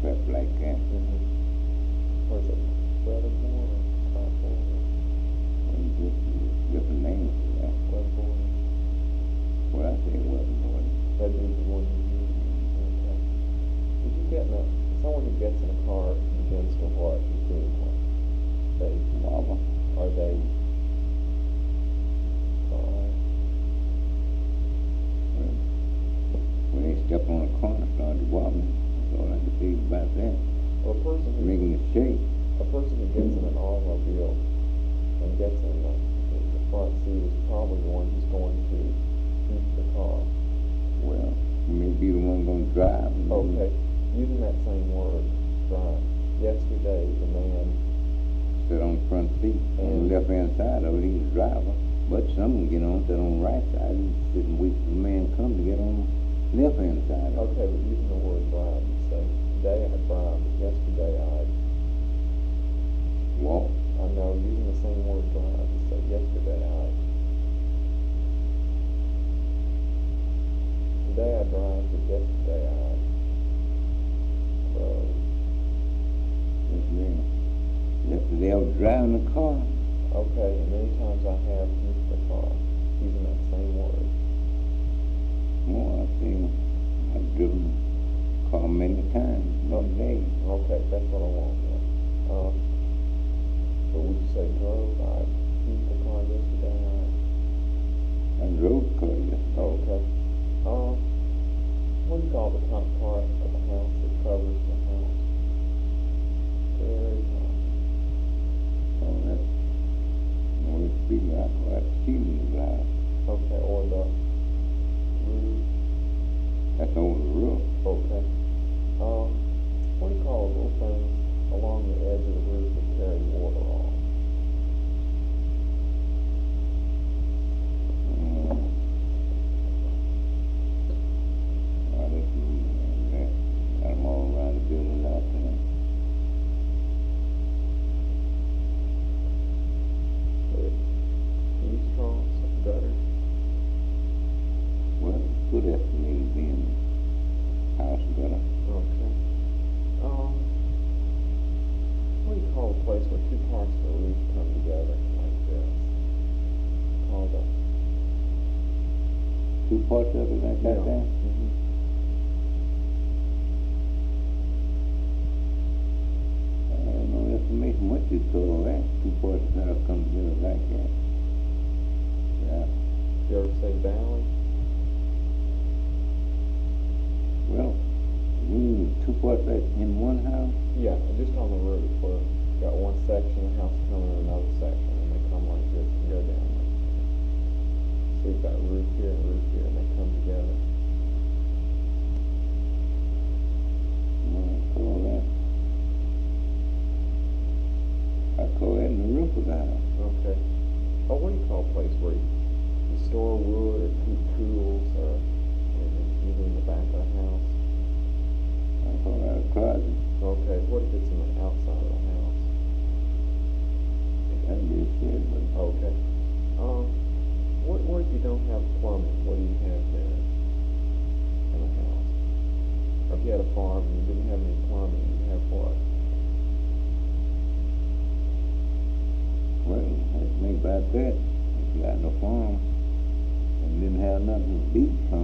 crap like that. What is it? Weatherboard or cardboard or And just different names for that. weatherboard? Well, I say weatherboard. That'd be the one you use. Okay. Did you get in someone who gets in a car begins to what is doing what? They, Wobble. are they, When they step on a corner, start wobbling. That's all I can say about that. well, a person who Making it shake. gets in an automobile and gets in the front seat is probably the one who's going to keep the car. Well, you may be the one gonna drive. Okay, using that same word, drive. Yesterday, the man, Sit on the front seat. On the left hand side of it, he's the driver. But some of them get on, sit on the right side. He's sitting waiting for the man to come to get on the left hand side of it. okay, but using the word drive, you say, today I drive, but yesterday I Walk. I know, using the same word drive, you say, yesterday today I drive, but yesterday I rode. Yes, ma'am. Yesterday I was driving the car. Okay, and many times I have used the car, using that same word. Well, I think I've driven the car many times, many days. Okay, that's what I want, yeah. But would you say drove? I used the car yesterday. I drove the car yesterday. Oh, okay. What do you call the top part of the house that covers the house? Very top. Oh, that's more than speaking. I call that ceiling glass. Okay, or the roof. That's over the roof. Okay. What do you call little things along the edge of the roof that carry water off? Got them all around the building out there. Eaves troughs, gutters. Well, good estimated being house gutter. Okay. What do you call a place where two parts of the roof come together like this? Called a... Two parts of it like that there? I don't know estimation what you call that. Two parts that have come together like that. Yeah. You ever say valley? Well, we need two parts like in one house. Yeah, just on the roof where you got one section of the house coming in another section and they come like this and go down like this. So you've got roof here and roof here and they come together. I call that in the roof of the house. Okay. Oh, what do you call a place where you store wood or keep tools or either in the back of the house? I call that a closet. Okay, what if it's in the outside of the house? That'd be a shed, but Okay. What if you don't have plumbing? What do you have there in a house? Or if you had a farm and you didn't have any plumbing, you have what? well, think about that. If you got no farm and didn't have nothing to beat